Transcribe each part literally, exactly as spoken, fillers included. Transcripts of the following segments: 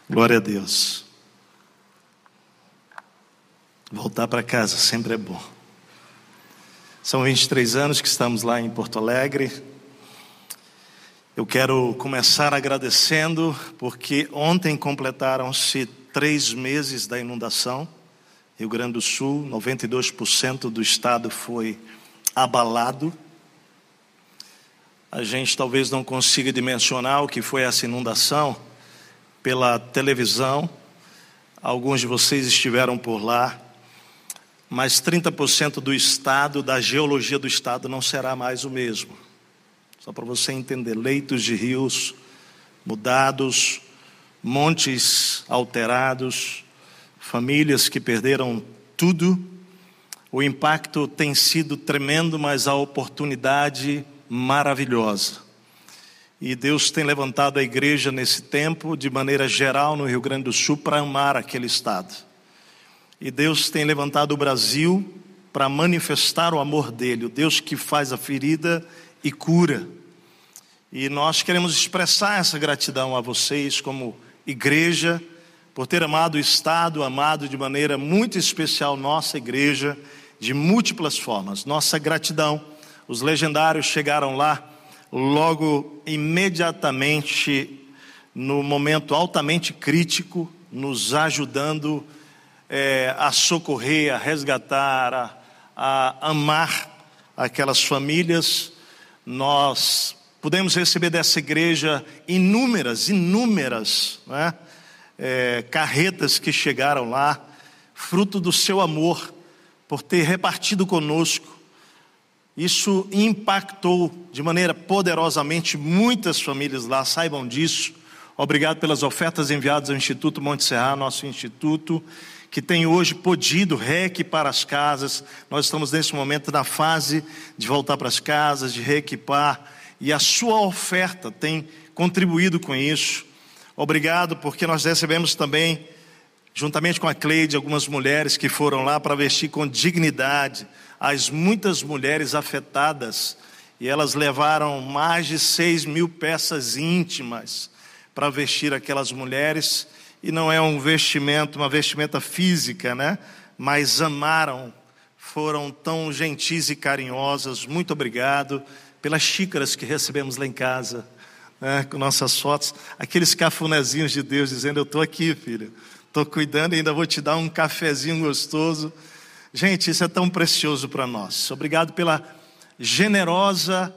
Glória a Deus. Voltar para casa sempre é bom. São vinte e três anos que estamos lá em Porto Alegre. Eu quero começar agradecendo, porque ontem completaram-se três meses da inundação. Rio Grande do Sul, noventa e dois por cento do estado foi abalado. A gente talvez não consiga dimensionar o que foi essa inundação pela televisão. Alguns de vocês estiveram por lá, mas trinta por cento do estado, da geologia do estado, não será mais o mesmo. Só para você entender, leitos de rios mudados, montes alterados, famílias que perderam tudo. O impacto tem sido tremendo, mas a oportunidade maravilhosa. E Deus tem levantado a igreja nesse tempo, de maneira geral no Rio Grande do Sul, para amar aquele estado. E Deus tem levantado o Brasil para manifestar o amor dele, o Deus que faz a ferida e cura. E nós queremos expressar essa gratidão a vocês como igreja, por ter amado o estado, amado de maneira muito especial nossa igreja, de múltiplas formas. Nossa gratidão. Os legendários chegaram lá logo imediatamente, no momento altamente crítico, nos ajudando é, a socorrer, a resgatar, a, a amar aquelas famílias. Nós pudemos receber dessa igreja inúmeras, inúmeras, né, é, carretas que chegaram lá, fruto do seu amor, por ter repartido conosco. Isso impactou de maneira poderosamente muitas famílias lá, saibam disso. Obrigado pelas ofertas enviadas ao Instituto Monte Serra, nosso instituto, que tem hoje podido reequipar as casas. Nós estamos nesse momento na fase de voltar para as casas, de reequipar, e a sua oferta tem contribuído com isso. Obrigado, porque nós recebemos também, juntamente com a Cleide, algumas mulheres que foram lá para vestir com dignidade as muitas mulheres afetadas, e elas levaram mais de seis mil peças íntimas para vestir aquelas mulheres. E não é um vestimento, uma vestimenta física, né? Mas amaram, foram tão gentis e carinhosas. Muito obrigado pelas xícaras que recebemos lá em casa, né? Com nossas fotos, aqueles cafunézinhos de Deus dizendo: eu estou aqui, filho, estou cuidando e ainda vou te dar um cafezinho gostoso. Gente, isso é tão precioso para nós. Obrigado pela generosa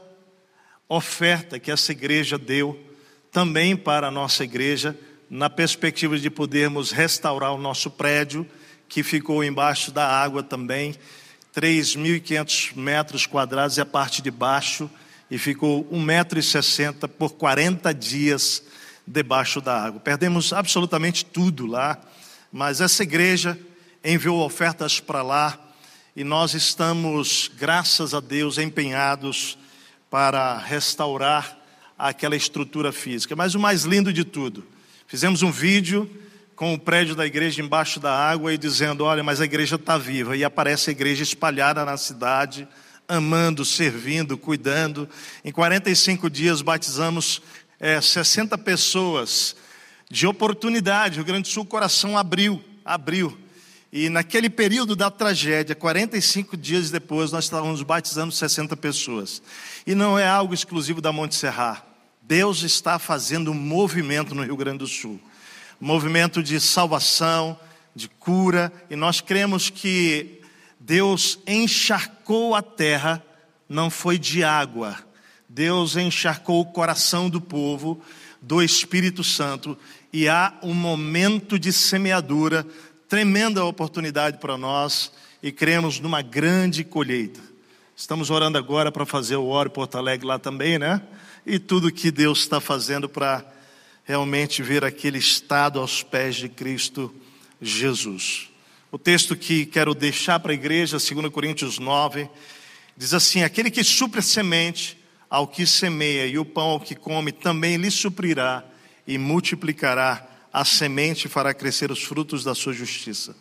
oferta que essa igreja deu também para a nossa igreja, na perspectiva de podermos restaurar o nosso prédio, que ficou embaixo da água também, três mil e quinhentos metros quadrados e a parte de baixo, e ficou um metro e sessenta por quarenta dias debaixo da água. Perdemos absolutamente tudo lá, mas essa igreja enviou ofertas para lá, e nós estamos, graças a Deus, empenhados para restaurar aquela estrutura física. Mas o mais lindo de tudo, fizemos um vídeo com o prédio da igreja embaixo da água e dizendo: olha, mas a igreja está viva. E aparece a igreja espalhada na cidade, amando, servindo, cuidando. Em quarenta e cinco dias batizamos é, sessenta pessoas de oportunidade. O Rio Grande do Sul, o coração abriu, abriu. E naquele período da tragédia, quarenta e cinco dias depois, nós estávamos batizando sessenta pessoas. E não é algo exclusivo da Monte Serra. Deus está fazendo um movimento no Rio Grande do Sul. Um movimento de salvação, de cura. E nós cremos que Deus encharcou a terra, não foi de água. Deus encharcou o coração do povo, do Espírito Santo. E há um momento de semeadura, tremenda oportunidade para nós, e cremos numa grande colheita. Estamos orando agora para fazer o Ore Porto Alegre lá também, né? E tudo que Deus está fazendo para realmente ver aquele estado aos pés de Cristo Jesus. O texto que quero deixar para a igreja, dois Coríntios nove, diz assim: aquele que supre a semente ao que semeia e o pão ao que come, também lhe suprirá e multiplicará a semente e fará crescer os frutos da sua justiça.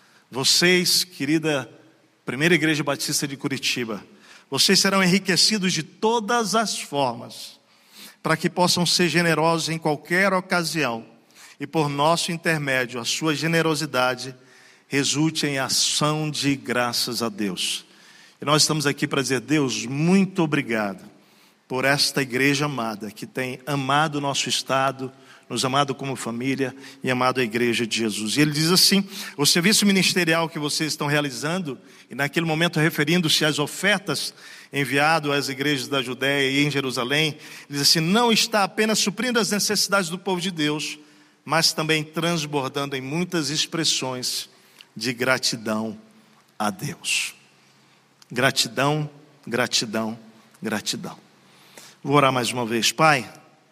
Vocês, querida Primeira Igreja Batista de Curitiba, vocês serão enriquecidos de todas as formas, para que possam ser generosos em qualquer ocasião, e por nosso intermédio, a sua generosidade resulte em ação de graças a Deus. E nós estamos aqui para dizer: Deus, muito obrigado por esta igreja amada, que tem amado o nosso estado, nos amado como família e amado a igreja de Jesus. E ele diz assim: o serviço ministerial que vocês estão realizando, e naquele momento referindo-se às ofertas enviado às igrejas da Judéia e em Jerusalém, ele diz assim: não está apenas suprindo as necessidades do povo de Deus, mas também transbordando em muitas expressões de gratidão a Deus. Gratidão, gratidão, gratidão. Vou orar mais uma vez. Pai,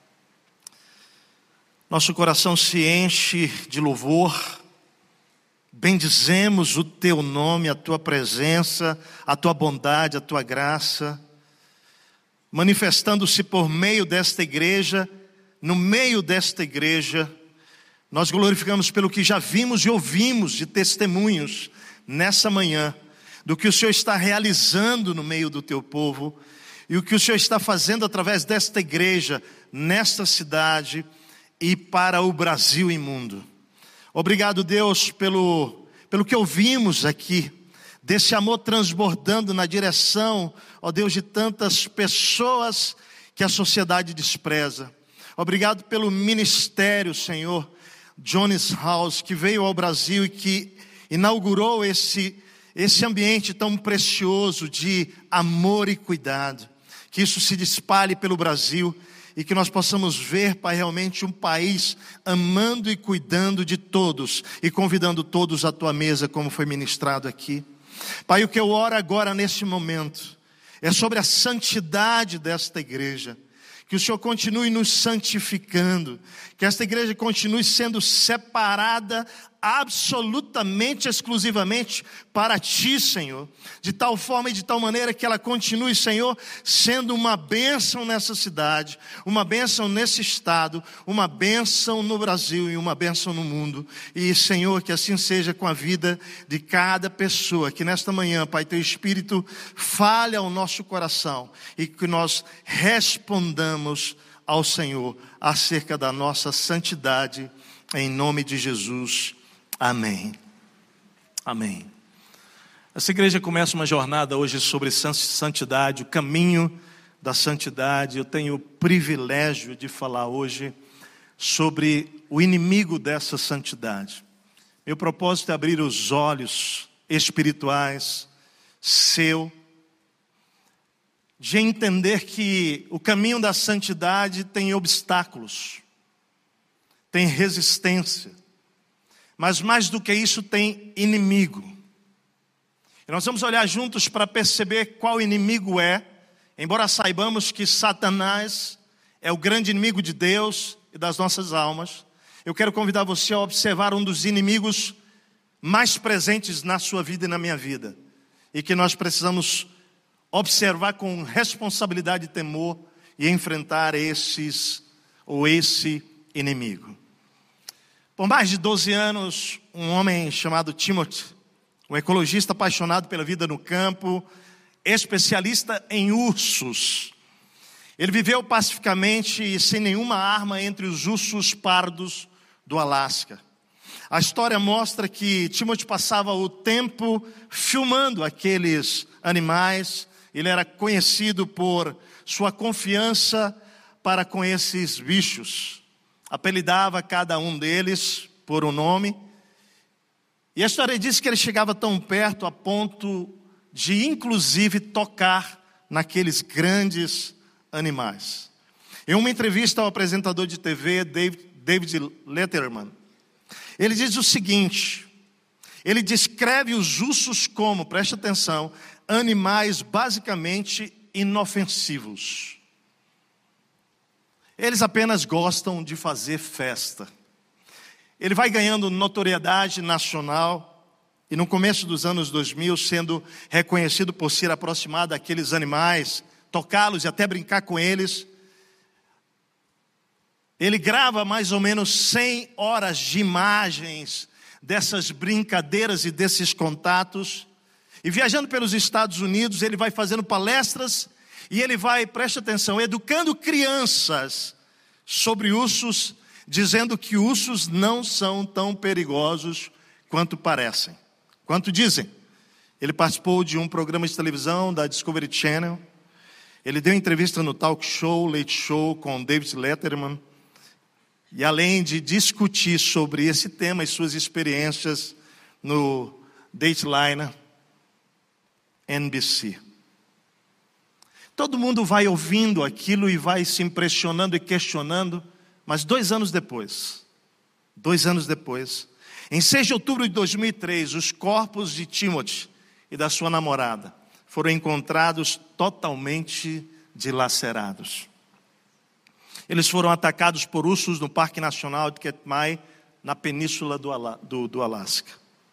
nosso coração se enche de louvor, bendizemos o Teu nome, a Tua presença, a Tua bondade, a Tua graça, manifestando-se por meio desta igreja. No meio desta igreja, nós glorificamos pelo que já vimos e ouvimos de testemunhos nessa manhã, do que o Senhor está realizando no meio do Teu povo, e o que o Senhor está fazendo através desta igreja, nesta cidade e para o Brasil e mundo. Obrigado, Deus, pelo, pelo que ouvimos aqui, desse amor transbordando na direção, ó Deus, de tantas pessoas que a sociedade despreza. Obrigado pelo ministério, Senhor, Jones House, que veio ao Brasil e que inaugurou esse, esse ambiente tão precioso de amor e cuidado. Que isso se espalhe pelo Brasil e que nós possamos ver, Pai, realmente um país amando e cuidando de todos e convidando todos à Tua mesa, como foi ministrado aqui. Pai, o que eu oro agora nesse momento é sobre a santidade desta igreja. Que o Senhor continue nos santificando, que esta igreja continue sendo separada absolutamente, exclusivamente para Ti, Senhor, de tal forma e de tal maneira que ela continue, Senhor, sendo uma bênção nessa cidade, uma bênção nesse estado, uma bênção no Brasil e uma bênção no mundo. E, Senhor, que assim seja com a vida de cada pessoa, que nesta manhã, Pai, Teu Espírito fale ao nosso coração e que nós respondamos ao Senhor acerca da nossa santidade, em nome de Jesus. Amém. Amém. Essa igreja começa uma jornada hoje sobre santidade, o caminho da santidade. Eu tenho o privilégio de falar hoje sobre o inimigo dessa santidade. Meu propósito é abrir os olhos espirituais seu, de entender que o caminho da santidade tem obstáculos, tem resistência, mas mais do que isso tem inimigo. E nós vamos olhar juntos para perceber qual inimigo é, embora saibamos que Satanás é o grande inimigo de Deus e das nossas almas. Eu quero convidar você a observar um dos inimigos mais presentes na sua vida e na minha vida, e que nós precisamos observar com responsabilidade e temor e enfrentar esses ou esse inimigo. Por mais de doze anos, um homem chamado Timothy, um ecologista apaixonado pela vida no campo, especialista em ursos. Ele viveu pacificamente e sem nenhuma arma entre os ursos pardos do Alasca. A história mostra que Timothy passava o tempo filmando aqueles animais. Ele era conhecido por sua confiança para com esses bichos. Apelidava cada um deles por um nome. E a história diz que ele chegava tão perto a ponto de, inclusive, tocar naqueles grandes animais. Em uma entrevista ao apresentador de T V, David, David Letterman, ele diz o seguinte: ele descreve os ursos como, preste atenção, animais basicamente inofensivos. Eles apenas gostam de fazer festa. Ele vai ganhando notoriedade nacional e no começo dos anos dois mil, sendo reconhecido por ser aproximado daqueles animais, tocá-los e até brincar com eles. Ele grava mais ou menos cem horas de imagens dessas brincadeiras e desses contatos. E viajando pelos Estados Unidos, ele vai fazendo palestras e ele vai, preste atenção, educando crianças sobre ursos, dizendo que ursos não são tão perigosos quanto parecem, quanto dizem. Ele participou de um programa de televisão da Discovery Channel. Ele deu entrevista no talk show, Late Show, com David Letterman. E além de discutir sobre esse tema e suas experiências no Dateline N B C. Todo mundo vai ouvindo aquilo e vai se impressionando e questionando, mas dois anos depois, dois anos depois, em seis de outubro de dois mil e três, os corpos de Timothy e da sua namorada foram encontrados totalmente dilacerados. Eles foram atacados por ursos no Parque Nacional de Katmai, na península do, Ala, do, do Alasca.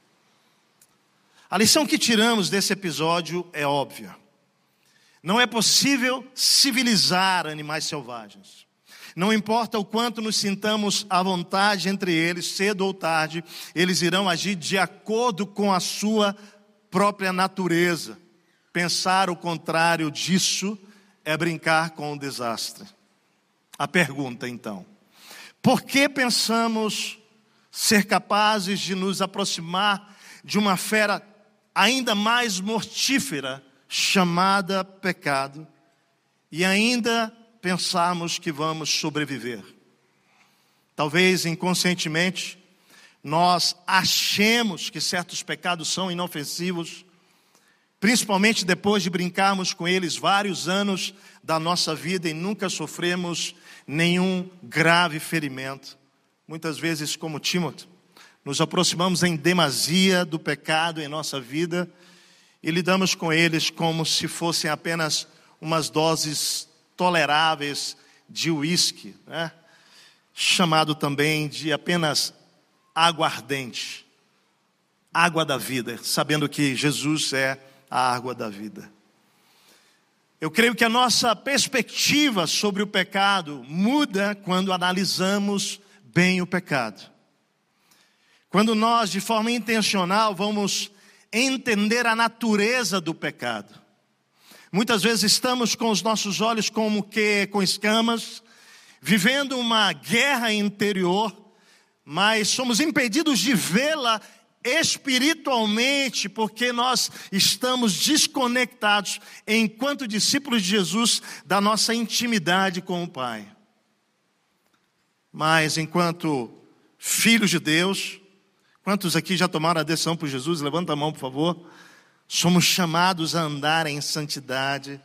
A lição que tiramos desse episódio é óbvia. Não é possível civilizar animais selvagens. Não importa o quanto nos sintamos à vontade entre eles, cedo ou tarde, eles irão agir de acordo com a sua própria natureza. Pensar o contrário disso é brincar com o desastre. A pergunta, então: por que pensamos ser capazes de nos aproximar de uma fera ainda mais mortífera, chamada pecado, e ainda pensarmos que vamos sobreviver? Talvez inconscientemente nós achemos que certos pecados são inofensivos, principalmente depois de brincarmos com eles vários anos da nossa vida e nunca sofremos nenhum grave ferimento. Muitas vezes, como Timóteo, nos aproximamos em demasia do pecado em nossa vida e lidamos com eles como se fossem apenas umas doses toleráveis de uísque, né? Chamado também de apenas aguardente, água da vida, sabendo que Jesus é a água da vida. Eu creio que a nossa perspectiva sobre o pecado muda quando analisamos bem o pecado. Quando nós, de forma intencional, vamos entender a natureza do pecado. Muitas vezes estamos com os nossos olhos como que com escamas, vivendo uma guerra interior, mas somos impedidos de vê-la espiritualmente, porque nós estamos desconectados, enquanto discípulos de Jesus, da nossa intimidade com o Pai. Mas enquanto filhos de Deus, quantos aqui já tomaram a decisão por Jesus? Levanta a mão, por favor. Somos chamados a andar em santidade.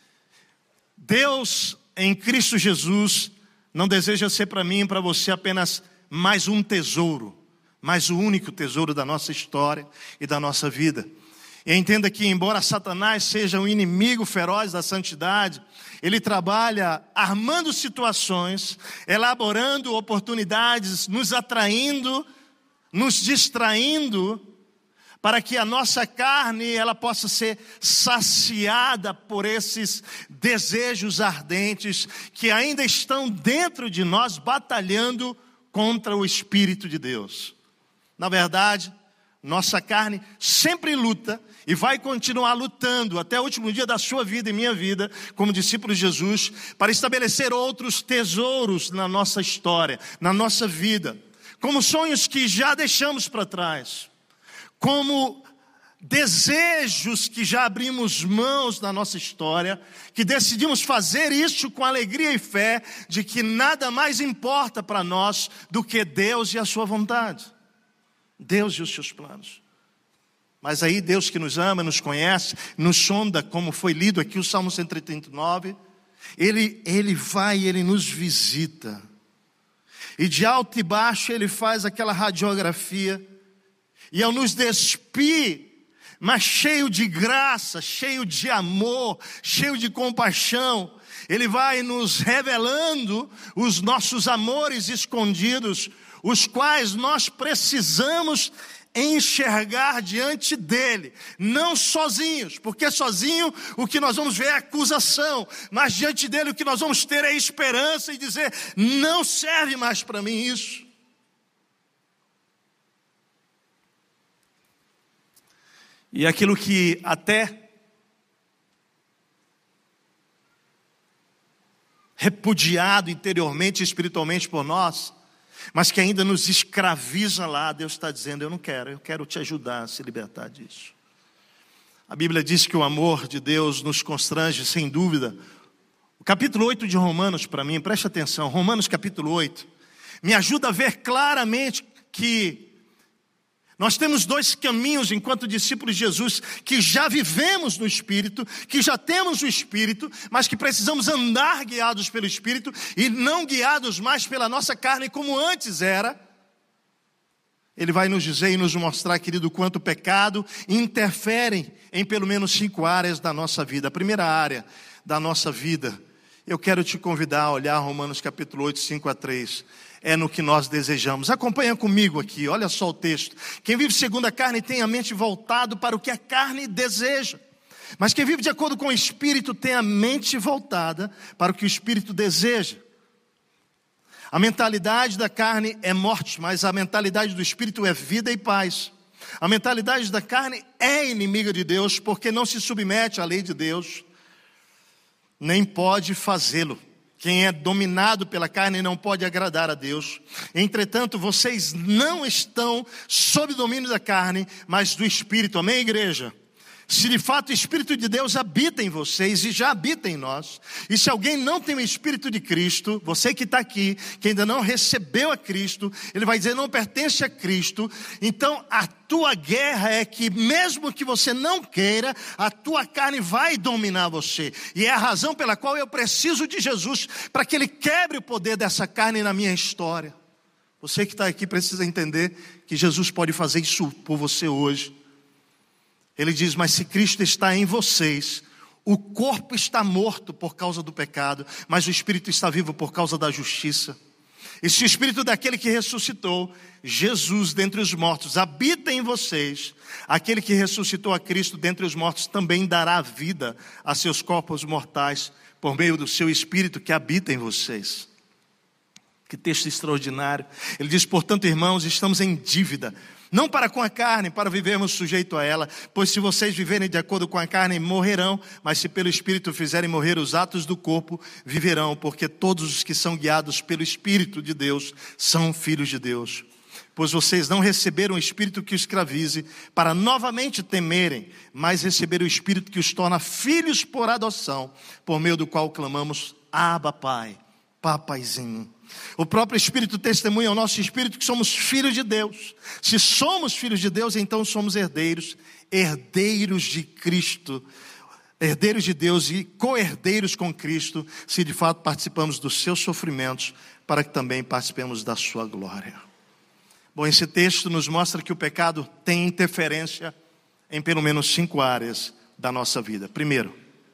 Deus, em Cristo Jesus, não deseja ser para mim e para você apenas mais um tesouro, mas o único tesouro da nossa história e da nossa vida. E entenda que, embora Satanás seja um inimigo feroz da santidade, ele trabalha armando situações, elaborando oportunidades, nos atraindo, nos distraindo, para que a nossa carne ela possa ser saciada por esses desejos ardentes que ainda estão dentro de nós, batalhando contra o Espírito de Deus. Na verdade, nossa carne sempre luta e vai continuar lutando até o último dia da sua vida e minha vida, como discípulos de Jesus, para estabelecer outros tesouros na nossa história, na nossa vida, como sonhos que já deixamos para trás, como desejos que já abrimos mãos na nossa história, que decidimos fazer isso com alegria e fé, de que nada mais importa para nós do que Deus e a sua vontade. Deus e os seus planos. Mas aí Deus que nos ama, nos conhece, nos sonda, como foi lido aqui o Salmo cento e trinta e nove, Ele, ele vai e Ele nos visita. E de alto e baixo Ele faz aquela radiografia, e ao nos despir, mas cheio de graça, cheio de amor, cheio de compaixão, Ele vai nos revelando os nossos amores escondidos, os quais nós precisamos enxergar diante dele, não sozinhos, porque sozinho o que nós vamos ver é acusação, mas diante dele o que nós vamos ter é esperança e dizer: não serve mais para mim isso. E aquilo que até repudiado interiormente e espiritualmente por nós, mas que ainda nos escraviza lá, Deus está dizendo, eu não quero, eu quero te ajudar a se libertar disso. A Bíblia diz que o amor de Deus nos constrange, sem dúvida. O capítulo oito de Romanos, para mim, preste atenção, Romanos capítulo oito, me ajuda a ver claramente que nós temos dois caminhos enquanto discípulos de Jesus, que já vivemos no Espírito, que já temos o Espírito, mas que precisamos andar guiados pelo Espírito e não guiados mais pela nossa carne como antes era. Ele vai nos dizer e nos mostrar, querido, quanto o pecado interfere em pelo menos cinco áreas da nossa vida. A primeira área da nossa vida, eu quero te convidar a olhar Romanos capítulo oito, cinco a três. É no que nós desejamos. Acompanha comigo aqui, olha só o texto. Quem vive segundo a carne tem a mente voltado para o que a carne deseja. Mas quem vive de acordo com o Espírito tem a mente voltada para o que o Espírito deseja. A mentalidade da carne é morte, mas a mentalidade do Espírito é vida e paz. A mentalidade da carne é inimiga de Deus, porque não se submete à lei de Deus, nem pode fazê-lo. Quem é dominado pela carne não pode agradar a Deus. Entretanto, vocês não estão sob domínio da carne, mas do Espírito. Amém, igreja? Se de fato o Espírito de Deus habita em vocês e já habita em nós, e se alguém não tem o Espírito de Cristo, você que está aqui, que ainda não recebeu a Cristo, ele vai dizer não pertence a Cristo, então a tua guerra é que mesmo que você não queira, a tua carne vai dominar você, e é a razão pela qual eu preciso de Jesus, para que Ele quebre o poder dessa carne na minha história. Você que está aqui precisa entender que Jesus pode fazer isso por você hoje. Ele diz, mas se Cristo está em vocês, o corpo está morto por causa do pecado, mas o Espírito está vivo por causa da justiça. E se o Espírito daquele que ressuscitou Jesus dentre os mortos habita em vocês, aquele que ressuscitou a Cristo dentre os mortos também dará vida a seus corpos mortais por meio do seu Espírito que habita em vocês. Que texto extraordinário. Ele diz, portanto, irmãos, estamos em dívida, não para com a carne, para vivermos sujeito a ela, pois se vocês viverem de acordo com a carne, morrerão, mas se pelo Espírito fizerem morrer os atos do corpo, viverão, porque todos os que são guiados pelo Espírito de Deus são filhos de Deus. Pois vocês não receberam o Espírito que os escravize, para novamente temerem, mas receberam o Espírito que os torna filhos por adoção, por meio do qual clamamos, Abba, Pai, Papaizinho. O próprio Espírito testemunha ao nosso Espírito que somos filhos de Deus. Se somos filhos de Deus, então somos herdeiros, herdeiros de Cristo, herdeiros de Deus e co-herdeiros com Cristo, se de fato participamos dos seus sofrimentos, para que também participemos da sua glória. Bom, esse texto nos mostra que o pecado tem interferência em pelo menos cinco áreas da nossa vida. Primeiro,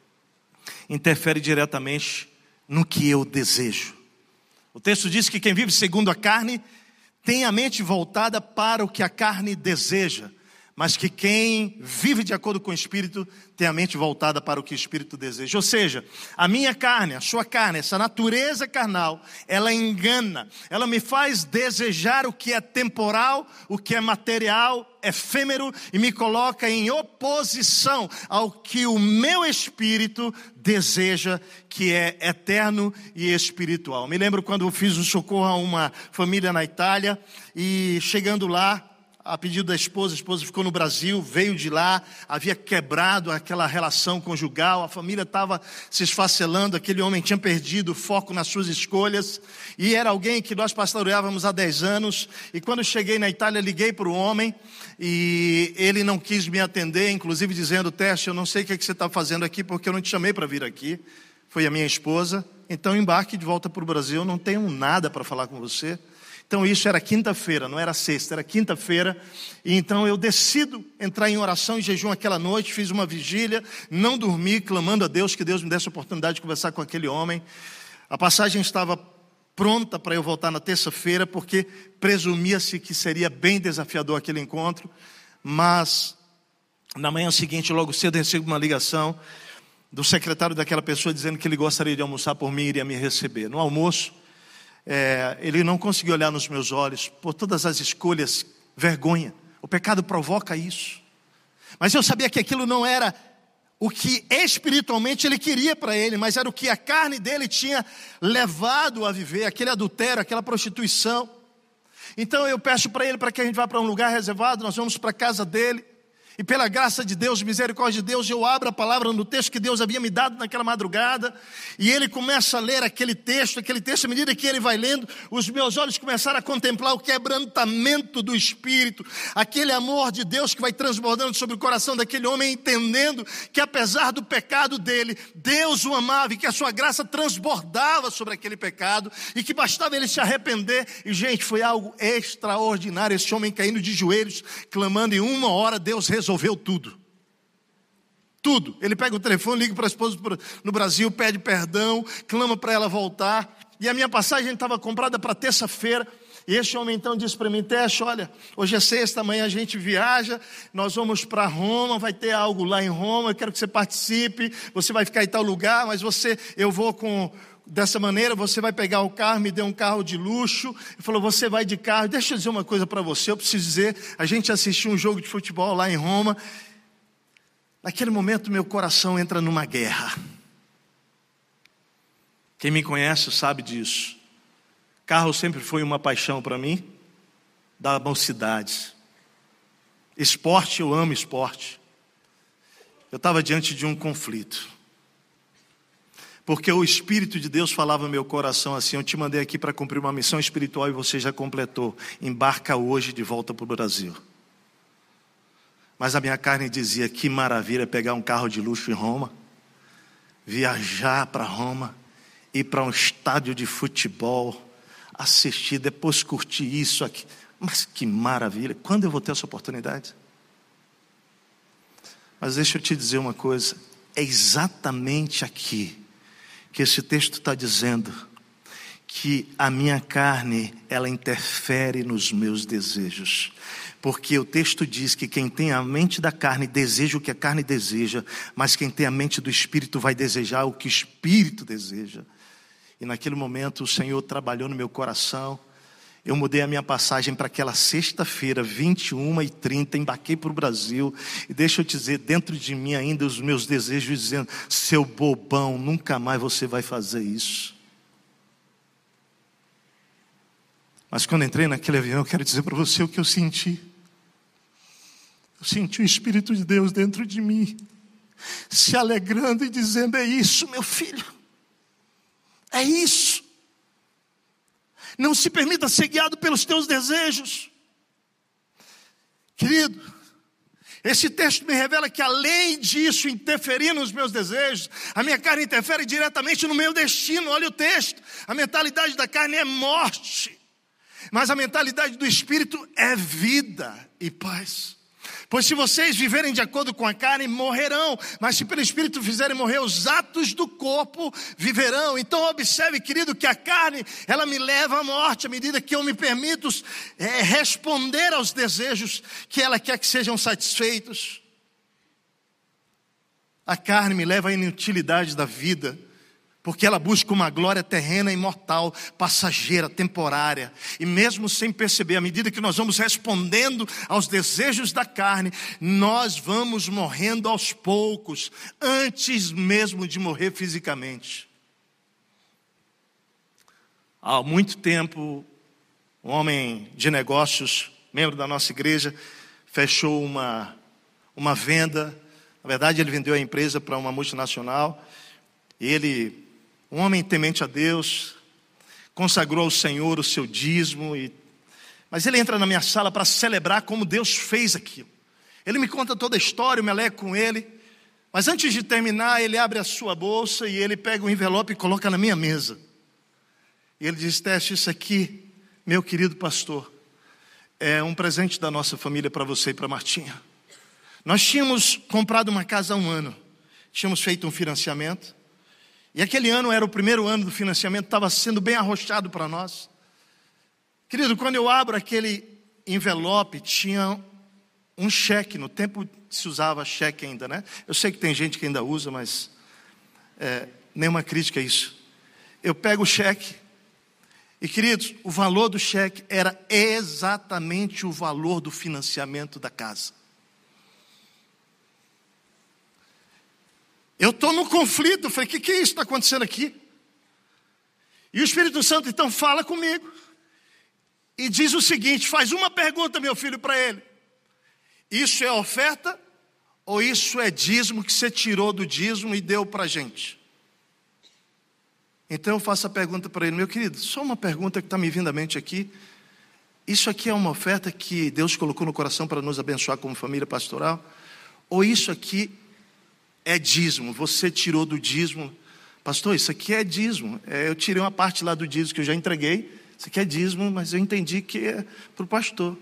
interfere diretamente no que eu desejo. O texto diz que quem vive segundo a carne tem a mente voltada para o que a carne deseja, mas que quem vive de acordo com o Espírito tem a mente voltada para o que o Espírito deseja. Ou seja, a minha carne, a sua carne, essa natureza carnal, ela engana, ela me faz desejar o que é temporal, o que é material, efêmero, e me coloca em oposição ao que o meu Espírito deseja, que é eterno e espiritual. Me lembro quando eu fiz um socorro a uma família na Itália, e chegando lá, a pedido da esposa, a esposa ficou no Brasil, veio de lá, havia quebrado aquela relação conjugal, a família estava se esfacelando, aquele homem tinha perdido o foco nas suas escolhas, e era alguém que nós pastoreávamos há dez anos, e quando cheguei na Itália, liguei para o homem, e ele não quis me atender, inclusive dizendo, Teste, eu não sei o que, é que você está fazendo aqui, porque eu não te chamei para vir aqui, foi a minha esposa, então embarque de volta para o Brasil, eu não tenho nada para falar com você. Então isso era quinta-feira, não era sexta, era quinta-feira, e então eu decido entrar em oração e jejum aquela noite, fiz uma vigília, não dormi, clamando a Deus, que Deus me desse a oportunidade de conversar com aquele homem. A passagem estava pronta para eu voltar na terça-feira, porque presumia-se que seria bem desafiador aquele encontro, mas na manhã seguinte, logo cedo, recebo uma ligação do secretário daquela pessoa, dizendo que ele gostaria de almoçar por mim e iria me receber. No almoço, É, ele não conseguiu olhar nos meus olhos por todas as escolhas, vergonha. O pecado provoca isso. Mas eu sabia que aquilo não era o que espiritualmente ele queria para ele, mas era o que a carne dele tinha levado a viver, aquele adultério, aquela prostituição. Então eu peço para ele para que a gente vá para um lugar reservado, nós vamos para a casa dele. E pela graça de Deus, misericórdia de Deus, eu abro a palavra no texto que Deus havia me dado naquela madrugada. E ele começa a ler aquele texto, aquele texto, à medida que ele vai lendo, os meus olhos começaram a contemplar o quebrantamento do Espírito. Aquele amor de Deus que vai transbordando sobre o coração daquele homem, entendendo que apesar do pecado dele, Deus o amava e que a sua graça transbordava sobre aquele pecado. E que bastava ele se arrepender. E gente, foi algo extraordinário, esse homem caindo de joelhos, clamando em uma hora, Deus resolveu. Resolveu tudo, tudo. Ele pega o telefone, liga para a esposa no Brasil, pede perdão, clama para ela voltar. E a minha passagem estava comprada para terça-feira. E esse homem então disse para mim: Teste, olha, hoje é sexta, amanhã a gente viaja, nós vamos para Roma, vai ter algo lá em Roma, eu quero que você participe, você vai ficar em tal lugar, mas você, eu vou com... dessa maneira, você vai pegar o carro, me deu um carro de luxo. Ele falou: você vai de carro. Deixa eu dizer uma coisa para você, eu preciso dizer, a gente assistiu um jogo de futebol lá em Roma. Naquele momento meu coração entra numa guerra. Quem me conhece sabe disso. Carro sempre foi uma paixão para mim, da mocidade. Esporte, eu amo esporte. Eu estava diante de um conflito. Porque o Espírito de Deus falava no meu coração assim: eu te mandei aqui para cumprir uma missão espiritual e você já completou. Embarca hoje de volta para o Brasil. Mas a minha carne dizia: que maravilha pegar um carro de luxo em Roma, viajar para Roma, ir para um estádio de futebol, assistir, depois curtir isso aqui. Mas que maravilha, quando eu vou ter essa oportunidade? Mas deixa eu te dizer uma coisa, é exatamente aqui que esse texto está dizendo que a minha carne, ela interfere nos meus desejos. Porque o texto diz que quem tem a mente da carne deseja o que a carne deseja, mas quem tem a mente do Espírito vai desejar o que o Espírito deseja. E naquele momento o Senhor trabalhou no meu coração. Eu mudei a minha passagem para aquela sexta-feira, vinte e uma e trinta, embarquei para o Brasil. E deixa eu te dizer, dentro de mim ainda os meus desejos dizendo: seu bobão, nunca mais você vai fazer isso. Mas quando entrei naquele avião, eu quero dizer para você o que eu senti. Eu senti o Espírito de Deus dentro de mim, se alegrando e dizendo: é isso, meu filho, é isso. Não se permita ser guiado pelos teus desejos. Querido, esse texto me revela que além disso interferir nos meus desejos, a minha carne interfere diretamente no meu destino. Olha o texto, a mentalidade da carne é morte, mas a mentalidade do Espírito é vida e paz. Pois se vocês viverem de acordo com a carne, morrerão. Mas se pelo Espírito fizerem morrer os atos do corpo, viverão. Então observe, querido, que a carne, ela me leva à morte, à medida que eu me permito é, responder aos desejos que ela quer que sejam satisfeitos. A carne me leva à inutilidade da vida, porque ela busca uma glória terrena, imortal, passageira, temporária. E mesmo sem perceber, à medida que nós vamos respondendo aos desejos da carne, nós vamos morrendo aos poucos, antes mesmo de morrer fisicamente. Há muito tempo, um homem de negócios, membro da nossa igreja, fechou uma, uma venda. Na verdade, ele vendeu a empresa para uma multinacional. Ele... um homem temente a Deus, consagrou ao Senhor o seu dízimo, e... mas ele entra na minha sala para celebrar como Deus fez aquilo. Ele me conta toda a história, eu me alegro com ele, mas antes de terminar, ele abre a sua bolsa e ele pega um envelope e coloca na minha mesa. E ele diz: Teste, isso aqui, meu querido pastor, é um presente da nossa família para você e para Martinha. Nós tínhamos comprado uma casa há um ano, tínhamos feito um financiamento, e aquele ano era o primeiro ano do financiamento, estava sendo bem arrochado para nós. Querido, quando eu abro aquele envelope, tinha um cheque. No tempo se usava cheque ainda, né? Eu sei que tem gente que ainda usa, mas é, nenhuma crítica a isso. Eu pego o cheque, e queridos, o valor do cheque era exatamente o valor do financiamento da casa. Eu estou no conflito, eu falei: o que, que é isso que está acontecendo aqui? E o Espírito Santo então fala comigo. e diz o seguinte, faz uma pergunta, meu filho, para ele. Isso é oferta ou isso é dízimo que você tirou do dízimo e deu para a gente? Então eu faço a pergunta para ele, meu querido, só uma pergunta que está me vindo à mente aqui. Isso aqui é uma oferta que Deus colocou no coração para nos abençoar como família pastoral? Ou isso aqui é dízimo? Você tirou do dízimo? Pastor, isso aqui é dízimo. É, eu tirei uma parte lá do dízimo que eu já entreguei. Isso aqui é dízimo, mas eu entendi que é para o pastor.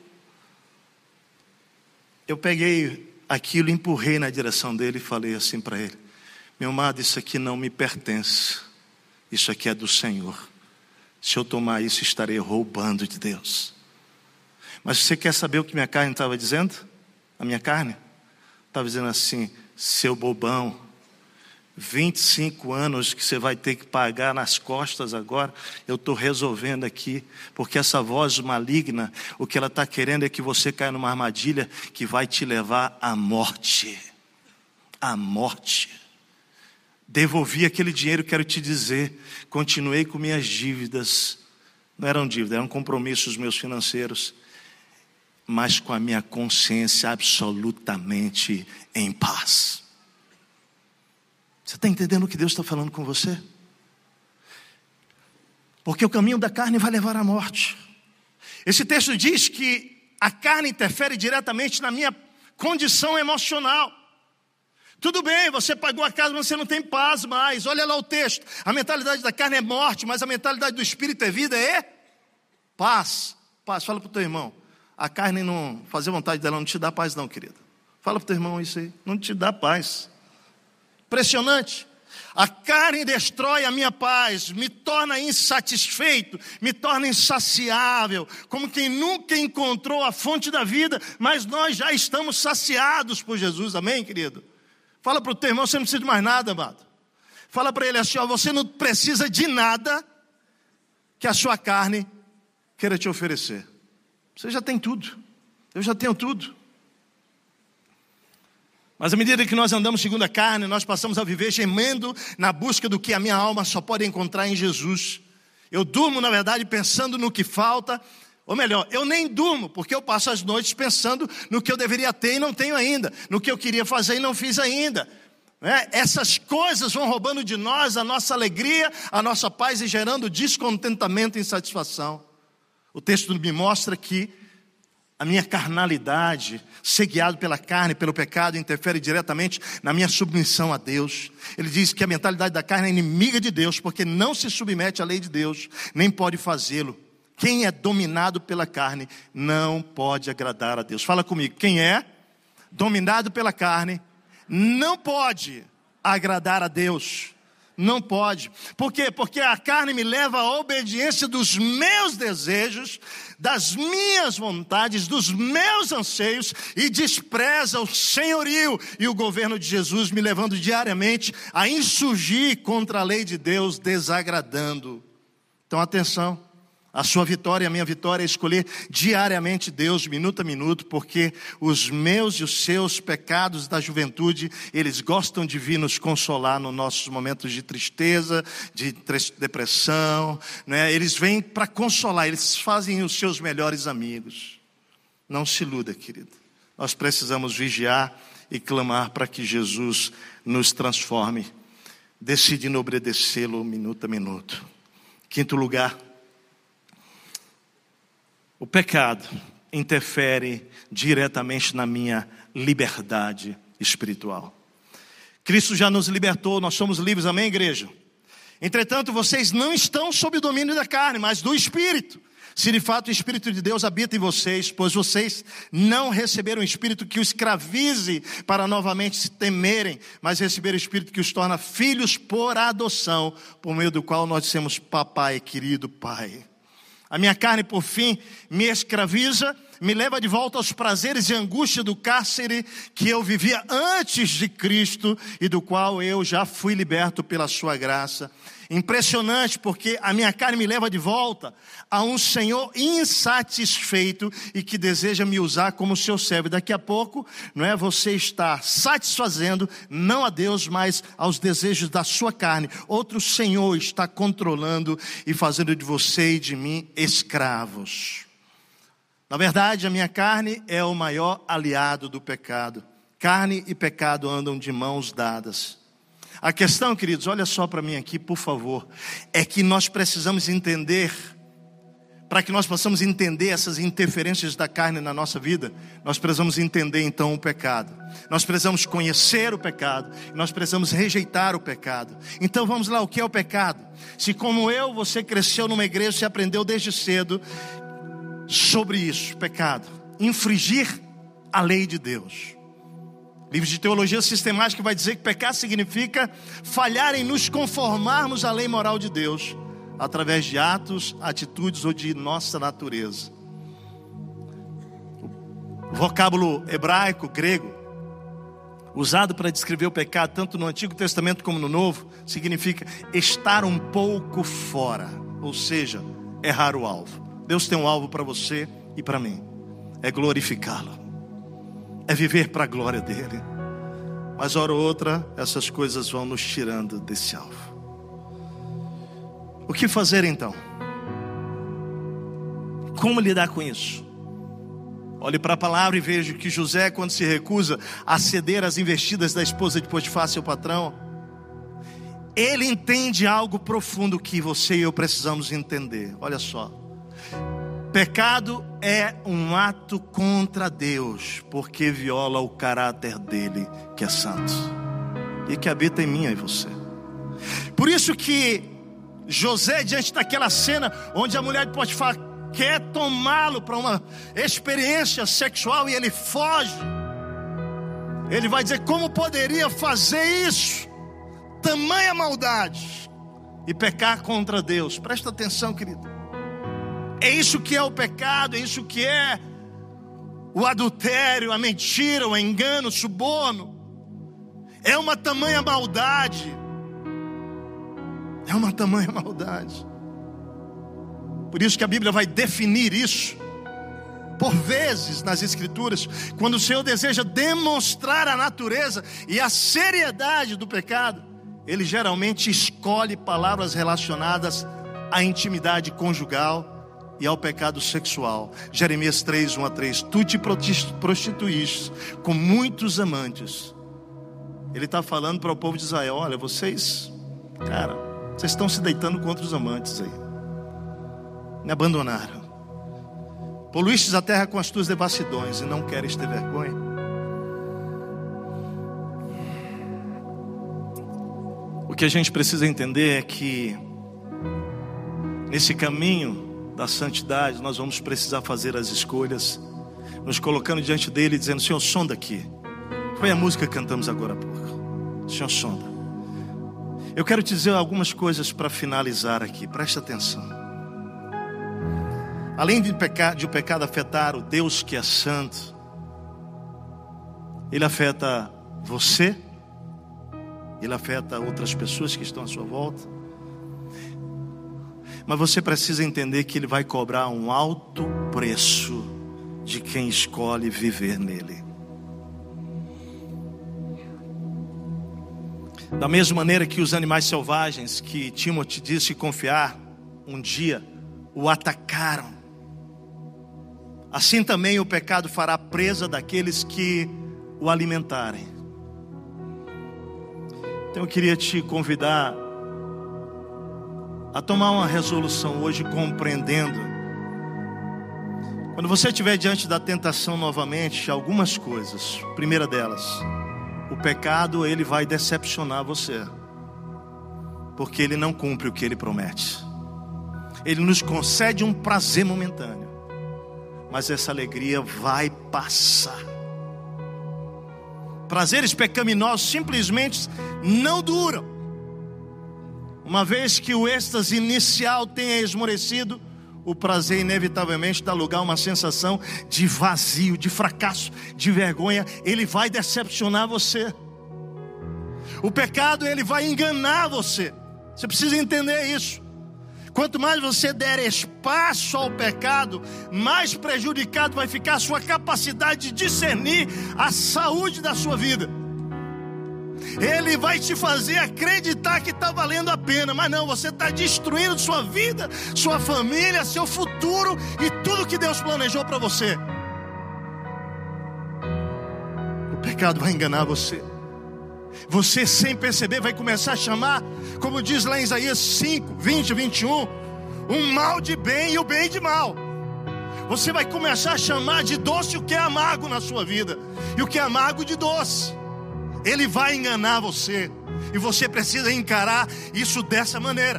Eu peguei aquilo, empurrei na direção dele e falei assim para ele, meu amado, isso aqui não me pertence. Isso aqui é do Senhor. Se eu tomar isso, estarei roubando de Deus. Mas você quer saber o que minha carne estava dizendo? A minha carne estava dizendo assim, seu bobão, vinte e cinco anos que você vai ter que pagar nas costas agora, eu estou resolvendo aqui, porque essa voz maligna, o que ela está querendo é que você caia numa armadilha que vai te levar à morte. À morte. Devolvi aquele dinheiro, quero te dizer, continuei com minhas dívidas, não eram dívidas, eram compromissos meus financeiros, mas com a minha consciência absolutamente em paz. Você está entendendo o que Deus está falando com você? Porque o caminho da carne vai levar à morte. Esse texto diz que a carne interfere diretamente na minha condição emocional. Tudo bem, você pagou a casa, mas você não tem paz mais. Olha lá o texto. A mentalidade da carne é morte, mas a mentalidade do espírito é vida, é paz. Paz, fala para o teu irmão. A carne não, fazer vontade dela não te dá paz não, querido. Fala para o teu irmão isso aí, não te dá paz. Impressionante. A carne destrói a minha paz, me torna insatisfeito, me torna insaciável, como quem nunca encontrou a fonte da vida, mas nós já estamos saciados por Jesus, amém, querido? Fala para o teu irmão, você não precisa de mais nada, amado. Fala para ele assim, ó, você não precisa de nada que a sua carne queira te oferecer. Você já tem tudo, eu já tenho tudo. Mas à medida que nós andamos segundo a carne, nós passamos a viver gemendo na busca do que a minha alma só pode encontrar em Jesus. Eu durmo, na verdade, pensando no que falta, ou melhor, eu nem durmo, porque eu passo as noites pensando no que eu deveria ter e não tenho ainda, no que eu queria fazer e não fiz ainda. É, essas coisas vão roubando de nós a nossa alegria, a nossa paz e gerando descontentamento e insatisfação. O texto me mostra que a minha carnalidade, ser guiado pela carne, pelo pecado, interfere diretamente na minha submissão a Deus. Ele diz que a mentalidade da carne é inimiga de Deus, porque não se submete à lei de Deus, nem pode fazê-lo. Quem é dominado pela carne não pode agradar a Deus. Fala comigo, quem é dominado pela carne não pode agradar a Deus. Não pode. Por quê? Porque a carne me leva à obediência dos meus desejos, das minhas vontades, dos meus anseios e despreza o senhorio e o governo de Jesus, me levando diariamente a insurgir contra a lei de Deus, desagradando. Então atenção. A sua vitória e a minha vitória é escolher diariamente Deus, minuto a minuto, porque os meus e os seus pecados da juventude, eles gostam de vir nos consolar nos nossos momentos de tristeza, de depressão, né? Eles vêm para consolar, eles fazem os seus melhores amigos. Não se iluda, querido. Nós precisamos vigiar e clamar para que Jesus nos transforme, decidindo obedecê-lo minuto a minuto. Quinto lugar. O pecado interfere diretamente na minha liberdade espiritual. Cristo já nos libertou, nós somos livres, amém, igreja? Entretanto, vocês não estão sob o domínio da carne, mas do Espírito. Se de fato o Espírito de Deus habita em vocês, pois vocês não receberam o Espírito que os escravize para novamente se temerem, mas receberam o Espírito que os torna filhos por adoção, por meio do qual nós dissemos papai, querido Pai. A minha carne, por fim, me escraviza, me leva de volta aos prazeres e angústia do cárcere que eu vivia antes de Cristo e do qual eu já fui liberto pela sua graça. Impressionante, porque a minha carne me leva de volta a um Senhor insatisfeito e que deseja me usar como seu servo. Daqui a pouco, não é, você está satisfazendo não a Deus, mas aos desejos da sua carne. Outro Senhor está controlando e fazendo de você e de mim escravos. Na verdade, a minha carne é o maior aliado do pecado. Carne e pecado andam de mãos dadas. A questão, queridos, olha só para mim aqui, por favor, é que nós precisamos entender, para que nós possamos entender essas interferências da carne na nossa vida, nós precisamos entender então o pecado. Nós precisamos conhecer o pecado, nós precisamos rejeitar o pecado. Então vamos lá, o que é o pecado? Se como eu, você cresceu numa igreja, você aprendeu desde cedo sobre isso, pecado, infringir a lei de Deus. Livro de teologia sistemática vai dizer que pecado significa falhar em nos conformarmos à lei moral de Deus, através de atos, atitudes ou de nossa natureza. O vocábulo hebraico, grego, usado para descrever o pecado, tanto no Antigo Testamento como no Novo, significa estar um pouco fora, ou seja, errar o alvo. Deus tem um alvo para você e para mim, é glorificá-lo. É viver para a glória dele. Mas hora ou outra, essas coisas vão nos tirando desse alvo. O que fazer então? Como lidar com isso? Olhe para a palavra e veja que José, quando se recusa a ceder às investidas da esposa de Potifar, seu patrão, ele entende algo profundo que você e eu precisamos entender. Olha só. Pecado é um ato contra Deus, porque viola o caráter dele, que é santo, e que habita em mim e em você. Por isso que José, diante daquela cena onde a mulher de Potifar quer tomá-lo para uma experiência sexual e ele foge, ele vai dizer: como poderia fazer isso? Tamanha maldade e pecar contra Deus. Presta atenção, querido. É isso que é o pecado, é isso que é o adultério, a mentira, o engano, o suborno. É uma tamanha maldade. É uma tamanha maldade. Por isso que a Bíblia vai definir isso. Por vezes nas Escrituras, quando o Senhor deseja demonstrar a natureza e a seriedade do pecado, Ele geralmente escolhe palavras relacionadas à intimidade conjugal e ao pecado sexual. Jeremias três, um a três. Tu te prostituíste com muitos amantes. Ele está falando para o povo de Israel: olha, vocês, cara, vocês estão se deitando com outros amantes aí. Me abandonaram. Poluístes a terra com as tuas devassidões e não queres ter vergonha. O que a gente precisa entender é que nesse caminho da santidade, nós vamos precisar fazer as escolhas, nos colocando diante dele e dizendo: Senhor, sonda aqui. Foi a música que cantamos agora há pouco. Senhor, sonda. Eu quero te dizer algumas coisas para finalizar aqui, presta atenção. Além de, pecar, de o pecado afetar o Deus que é santo, ele afeta você, ele afeta outras pessoas que estão à sua volta. Mas você precisa entender que ele vai cobrar um alto preço de quem escolhe viver nele. Da mesma maneira que os animais selvagens que Timóteo disse confiar, um dia o atacaram, assim também o pecado fará presa daqueles que o alimentarem. Então eu queria te convidar a tomar uma resolução hoje, compreendendo, quando você estiver diante da tentação novamente, algumas coisas. Primeira delas, o pecado, ele vai decepcionar você, porque ele não cumpre o que ele promete. Ele nos concede um prazer momentâneo, mas essa alegria vai passar. Prazeres pecaminosos simplesmente não duram. Uma vez que o êxtase inicial tenha esmorecido, o prazer inevitavelmente dá lugar a uma sensação de vazio, de fracasso, de vergonha. Ele vai decepcionar você. O pecado, ele vai enganar você. Você precisa entender isso. Quanto mais você der espaço ao pecado, mais prejudicado vai ficar a sua capacidade de discernir a saúde da sua vida. ele vai te fazer acreditar que está valendo a pena. Mas não, você está destruindo sua vida, sua família, seu futuro e tudo que Deus planejou para você. O pecado vai enganar você. Você, sem perceber, vai começar a chamar, como diz lá em Isaías cinco, vinte, vinte e um, um mal de bem e o bem de mal. Você vai começar a chamar de doce o que é amargo na sua vida, e o que é amargo de doce. Ele vai enganar você, e você precisa encarar isso dessa maneira.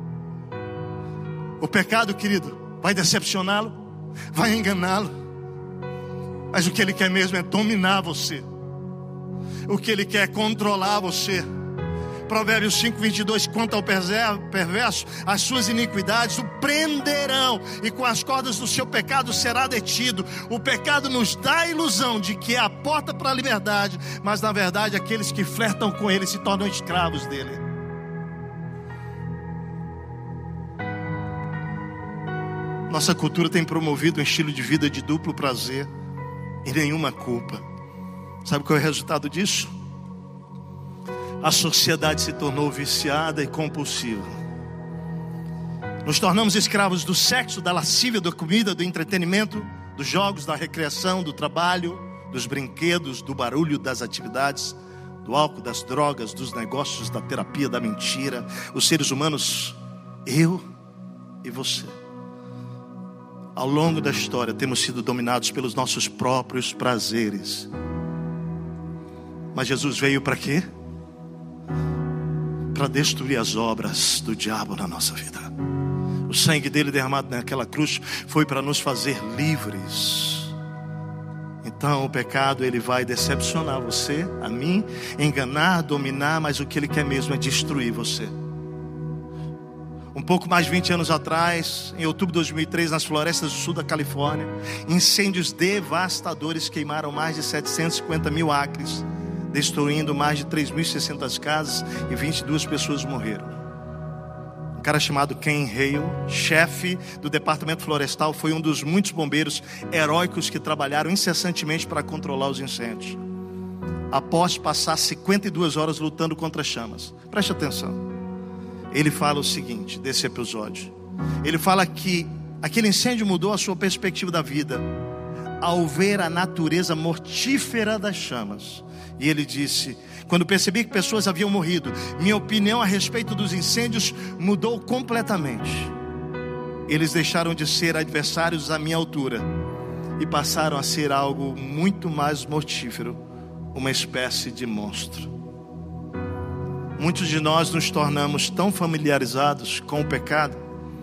O pecado, querido, vai decepcioná-lo, vai enganá-lo, mas o que ele quer mesmo é dominar você. O que ele quer é controlar você. Provérbios cinco, vinte e dois, quanto ao perverso, as suas iniquidades o prenderão, e com as cordas do seu pecado será detido. O pecado nos dá a ilusão de que é a porta para a liberdade, mas na verdade aqueles que flertam com ele se tornam escravos dele. Nossa cultura tem promovido um estilo de vida de duplo prazer e nenhuma culpa. Sabe qual é o resultado disso? A sociedade se tornou viciada e compulsiva. Nos tornamos escravos do sexo, da lascívia, da comida, do entretenimento, dos jogos, da recreação, do trabalho, dos brinquedos, do barulho, das atividades, do álcool, das drogas, dos negócios, da terapia, da mentira. Os seres humanos, eu e você, ao longo da história temos sido dominados pelos nossos próprios prazeres. Mas Jesus veio para quê? Para destruir as obras do diabo na nossa vida. O sangue dele derramado naquela cruz foi para nos fazer livres. Então o pecado, ele vai decepcionar você, a mim, enganar, dominar, mas o que ele quer mesmo é destruir você. Um pouco mais de vinte anos atrás, em outubro de dois mil e três, nas florestas do sul da Califórnia, incêndios devastadores queimaram mais de setecentos e cinquenta mil acres, destruindo mais de três mil e seiscentas casas, e vinte e duas pessoas morreram. Um cara chamado Ken Hale, chefe do departamento florestal, foi um dos muitos bombeiros heróicos que trabalharam incessantemente para controlar os incêndios. Após passar cinquenta e duas horas lutando contra chamas, preste atenção, ele fala o seguinte desse episódio. Ele fala que aquele incêndio mudou a sua perspectiva da vida ao ver a natureza mortífera das chamas. E ele disse: quando percebi que pessoas haviam morrido, minha opinião a respeito dos incêndios mudou completamente. Eles deixaram de ser adversários à minha altura e passaram a ser algo muito mais mortífero, uma espécie de monstro. Muitos de nós nos tornamos tão familiarizados com o pecado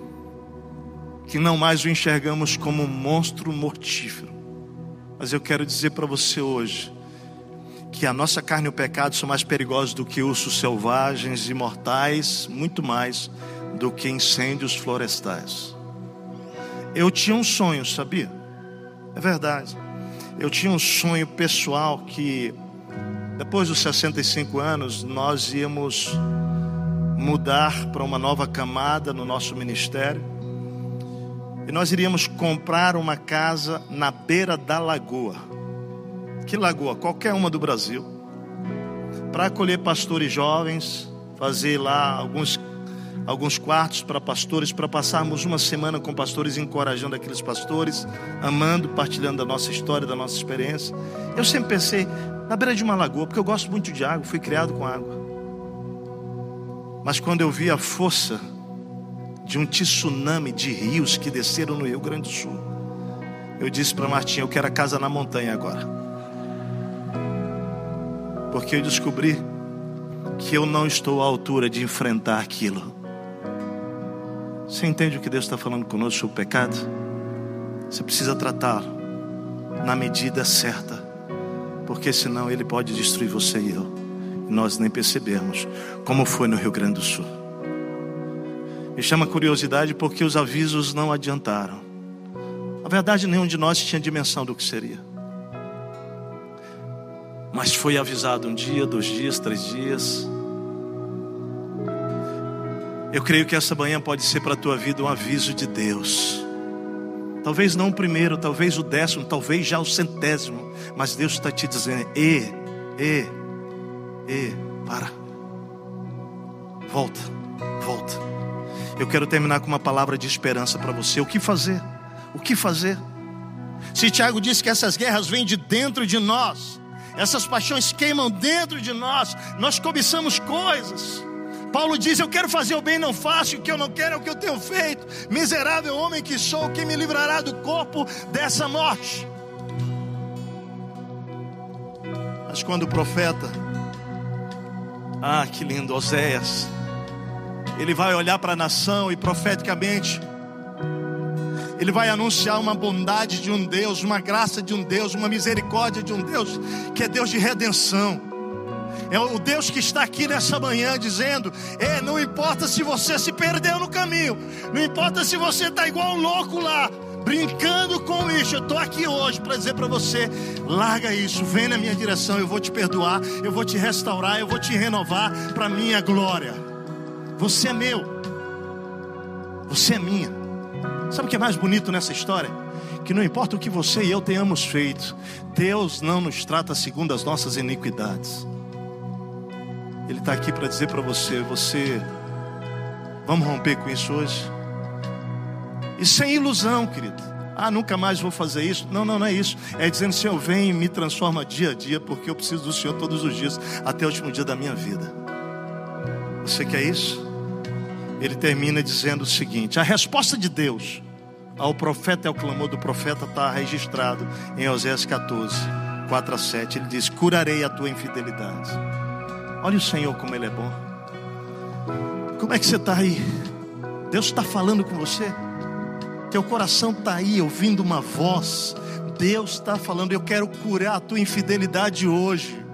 que não mais o enxergamos como um monstro mortífero. Mas eu quero dizer para você hoje que a nossa carne e o pecado são mais perigosos do que ursos selvagens e mortais, muito mais do que incêndios florestais. Eu tinha um sonho, sabia? É verdade. Eu tinha um sonho pessoal que depois dos sessenta e cinco anos nós íamos mudar para uma nova camada no nosso ministério. E nós iríamos comprar uma casa na beira da lagoa. Que lagoa? Qualquer uma do Brasil. Para acolher pastores jovens, fazer lá alguns, alguns quartos para pastores, para passarmos uma semana com pastores, encorajando aqueles pastores, amando, partilhando da nossa história, da nossa experiência. Eu sempre pensei na beira de uma lagoa, porque eu gosto muito de água, fui criado com água. Mas quando eu vi a força de um tsunami de rios que desceram no Rio Grande do Sul, eu disse para Martinha: eu quero a casa na montanha agora. Porque eu descobri que eu não estou à altura de enfrentar aquilo. Você entende o que Deus está falando conosco sobre o pecado? Você precisa tratá-lo na medida certa, porque senão ele pode destruir você e eu, e nós nem percebemos, como foi no Rio Grande do Sul. Me chama a curiosidade porque os avisos não adiantaram. Na verdade, nenhum de nós tinha dimensão do que seria. Mas foi avisado um dia, dois dias, três dias. Eu creio que essa manhã pode ser para a tua vida um aviso de Deus. Talvez não o primeiro, talvez o décimo, talvez já o centésimo. Mas Deus está te dizendo: e, e, e, Para. Volta, volta. Eu quero terminar com uma palavra de esperança para você. O que fazer? O que fazer? Se Tiago disse que essas guerras vêm de dentro de nós, essas paixões queimam dentro de nós, nós cobiçamos coisas. Paulo diz: eu quero fazer o bem, não faço, o que eu não quero é o que eu tenho feito. Miserável homem que sou, quem me livrará do corpo dessa morte? Mas quando o profeta, ah, que lindo, Oséias, ele vai olhar para a nação e profeticamente ele vai anunciar uma bondade de um Deus, uma graça de um Deus, uma misericórdia de um Deus que é Deus de redenção. É o Deus que está aqui nessa manhã dizendo: é, não importa se você se perdeu no caminho, não importa se você está igual um louco lá, brincando com isso, eu estou aqui hoje para dizer para você: larga isso, vem na minha direção, eu vou te perdoar, eu vou te restaurar, eu vou te renovar para a minha glória. Você é meu, você é minha. Sabe o que é mais bonito nessa história? Que não importa o que você e eu tenhamos feito, Deus não nos trata segundo as nossas iniquidades. Ele está aqui para dizer para você: você, vamos romper com isso hoje? E sem ilusão, querido. Ah, nunca mais vou fazer isso. Não, não, não é isso. É dizendo: Senhor, vem e me transforma dia a dia, porque eu preciso do Senhor todos os dias, até o último dia da minha vida. Você quer isso? Ele termina dizendo o seguinte: a resposta de Deus ao profeta e ao clamor do profeta está registrado em Oséias catorze, quatro a sete. Ele diz: curarei a tua infidelidade. Olha o Senhor como Ele é bom. Como é que você está aí? Deus está falando com você? Teu coração está aí ouvindo uma voz. Deus está falando: eu quero curar a tua infidelidade hoje.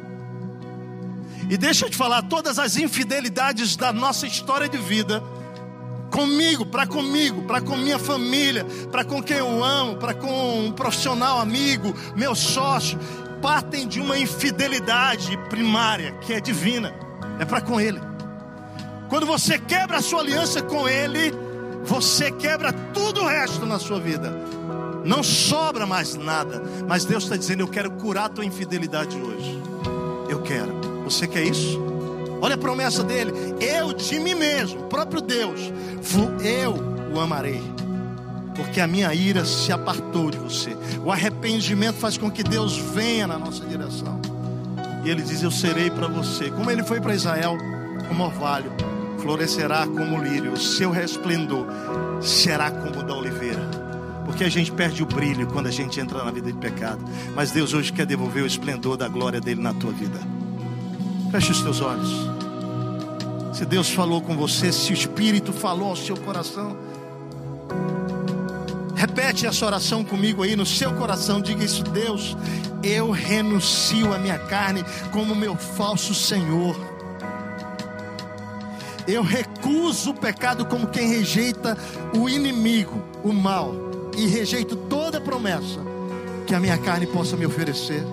E deixa eu te falar, todas as infidelidades da nossa história de vida, comigo, para comigo, para com minha família, para com quem eu amo, para com um profissional amigo, meu sócio, partem de uma infidelidade primária, que é divina, é para com Ele. Quando você quebra a sua aliança com Ele, você quebra tudo o resto na sua vida. Não sobra mais nada. Mas Deus está dizendo: eu quero curar a tua infidelidade hoje. Eu quero. Você quer isso? Olha a promessa dele: eu de mim mesmo, o próprio Deus, eu o amarei, porque a minha ira se apartou de você. O arrependimento faz com que Deus venha na nossa direção. E Ele diz: eu serei para você. Como Ele foi para Israel, como orvalho, florescerá como lírio, o seu resplendor será como o da oliveira. Porque a gente perde o brilho quando a gente entra na vida de pecado. Mas Deus hoje quer devolver o esplendor da glória dele na tua vida. Feche os teus olhos. Se Deus falou com você, se o Espírito falou ao seu coração, repete essa oração comigo aí no seu coração. Diga isso: Deus, eu renuncio a minha carne como meu falso senhor. Eu recuso o pecado como quem rejeita o inimigo, o mal, e rejeito toda promessa que a minha carne possa me oferecer.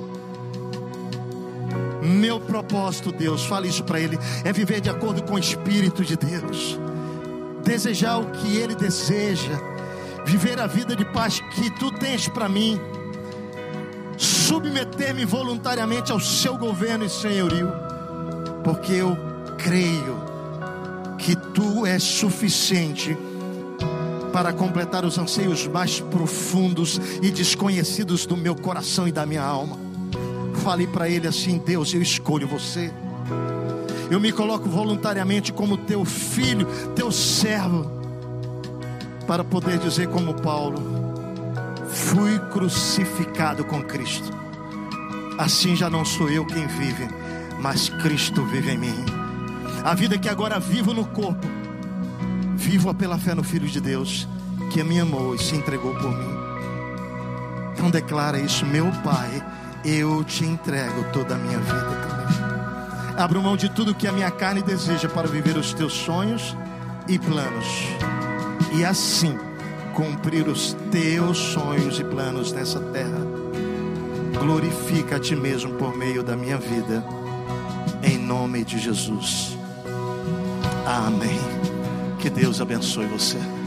Meu propósito, Deus, fala isso para Ele, é viver de acordo com o Espírito de Deus, desejar o que Ele deseja, viver a vida de paz que Tu tens para mim, submeter-me voluntariamente ao Seu governo e senhorio, porque eu creio que Tu és suficiente para completar os anseios mais profundos e desconhecidos do meu coração e da minha alma. Fale para Ele assim: Deus, eu escolho você. Eu me coloco voluntariamente como Teu filho, Teu servo, para poder dizer como Paulo: fui crucificado com Cristo. Assim já não sou eu quem vive, mas Cristo vive em mim. A vida que agora vivo no corpo, vivo-a pela fé no Filho de Deus, que me amou e se entregou por mim. Então declara isso: meu Pai, eu te entrego toda a minha vida também. Abro mão de tudo que a minha carne deseja para viver os Teus sonhos e planos, e assim cumprir os Teus sonhos e planos nessa terra. Glorifica a Ti mesmo por meio da minha vida, em nome de Jesus. Amém. Que Deus abençoe você.